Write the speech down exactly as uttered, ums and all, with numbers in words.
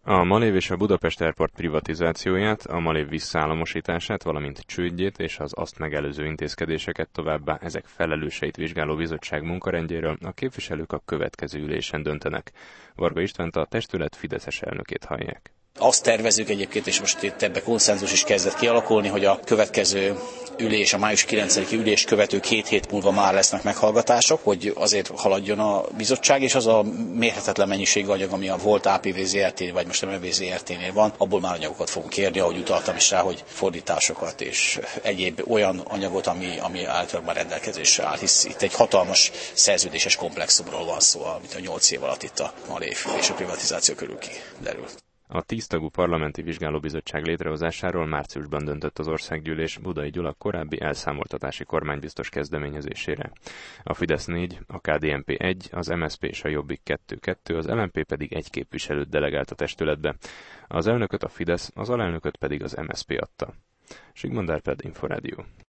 A Malév és a Budapest Airport privatizációját, a Malév visszaállamosítását, valamint csődjét és az azt megelőző intézkedéseket, továbbá ezek felelőseit vizsgáló bizottság munkarendjéről a képviselők a következő ülésen döntenek. Varga Istvánt, a testület fideszes elnökét hallják. Azt tervezzük egyébként, és most itt ebbe konszenzus is kezdett kialakulni, hogy a következő ülés, a május kilencediki ülés követő két hét múlva már lesznek meghallgatások, hogy azért haladjon a bizottság, és az a mérhetetlen mennyiség anyag, ami a volt á pé vé zé er té, vagy most a em vé zé er té-nél van, abból már anyagokat fogunk kérni, ahogy utaltam is rá, hogy fordításokat és egyéb olyan anyagot, ami, ami általában már rendelkezésre áll, hisz itt egy hatalmas szerződéses komplexumról van szó, amit a nyolc év alatt itt a Malév és a privatizáció körül kiderült. A tíztagú parlamenti vizsgálóbizottság létrehozásáról márciusban döntött az országgyűlés Budai Gyula korábbi elszámoltatási kormánybiztos kezdeményezésére. A Fidesz négy, a ká dé en pé egy, az em es zé pé és a Jobbik kettő kettő, az el em pé pedig egy képviselőt delegált a testületbe. Az elnököt a Fidesz, az alelnököt pedig az em es zé pé adta. Sigmund Árpád, Inforádió.